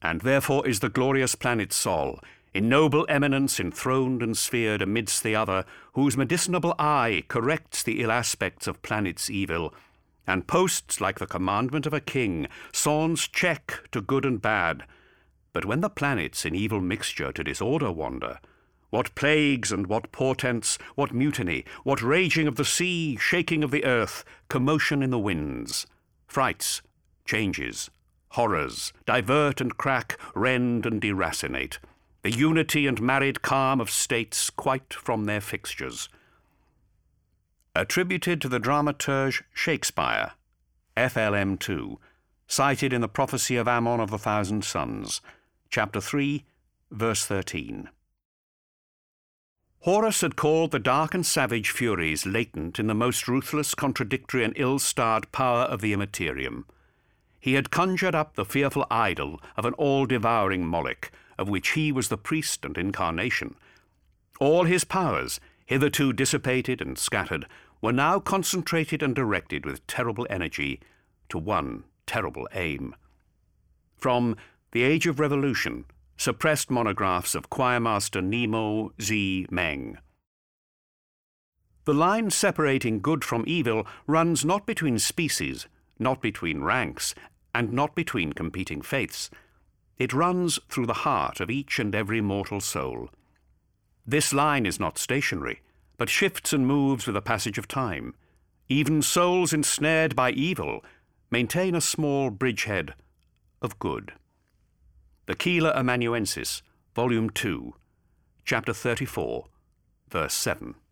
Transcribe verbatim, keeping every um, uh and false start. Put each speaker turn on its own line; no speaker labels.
And therefore is the glorious planet Sol, in noble eminence enthroned and sphered amidst the other, whose medicinable eye corrects the ill aspects of planets evil, and posts, like the commandment of a king, sans check to good and bad. But when the planets in evil mixture to disorder wander, what plagues and what portents, what mutiny, what raging of the sea, shaking of the earth, commotion in the winds, frights, changes, horrors, divert and crack, rend and deracinate, the unity and married calm of states quite from their fixtures. Attributed to the dramaturge Shakespeare, F L M two, cited in the Prophecy of Ammon of the Thousand Sons, chapter three, verse thirteen. Horus had called the dark and savage furies latent in the most ruthless, contradictory, and ill-starred power of the Immaterium. He had conjured up the fearful idol of an all-devouring Moloch, of which he was the priest and incarnation. All his powers, hitherto dissipated and scattered, were now concentrated and directed with terrible energy to one terrible aim. From The Age of Revolution, suppressed monographs of Choirmaster Nemo Z. Meng. The line separating good from evil runs not between species, not between ranks, and not between competing faiths. It runs through the heart of each and every mortal soul. This line is not stationary, but shifts and moves with the passage of time. Even souls ensnared by evil maintain a small bridgehead of good. The Keeler Amanuensis, Volume two, Chapter thirty-four, Verse seven.